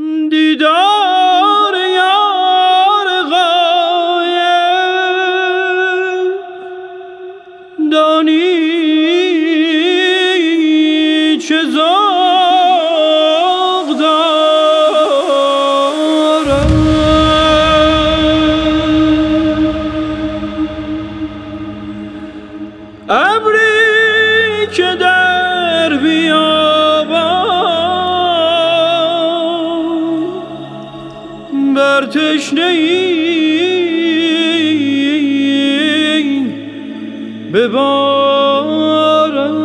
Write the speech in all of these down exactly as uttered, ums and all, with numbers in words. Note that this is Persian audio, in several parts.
دیدار یار غایب دانی چه ذوق دارد. ابری که در بیابان بر تشنه‌ای ببارد.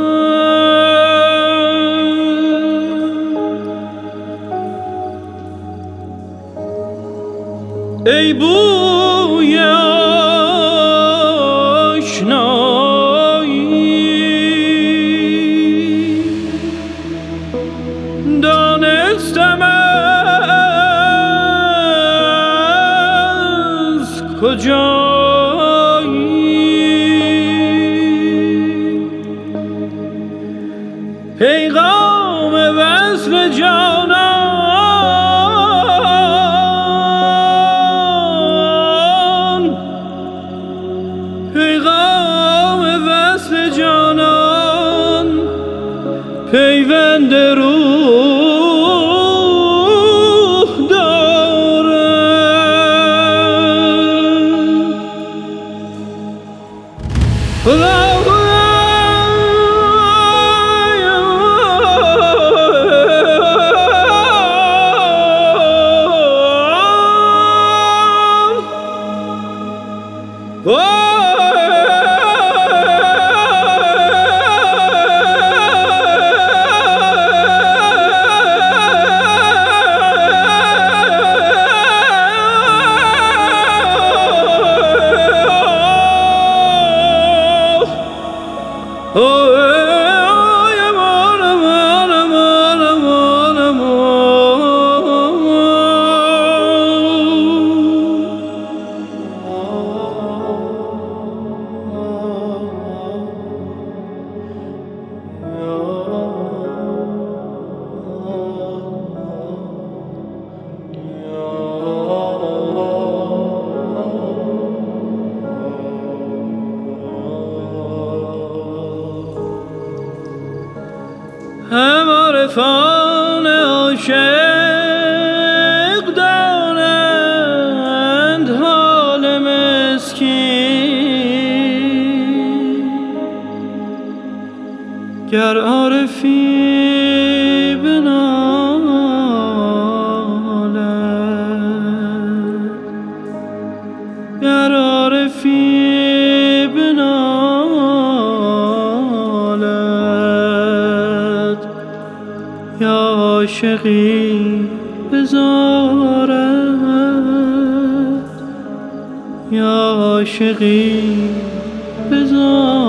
ای بوی آشنایی دانستم از کجایی. پیغام وصل جانان پیغام وصل جانان پیوند روح دارد. هم عارفان عاشق دانند حال مسکین. گر عارفی بنالد گر عارفی بنالد یا عاشقی بزارد یا عاشقی بزارد.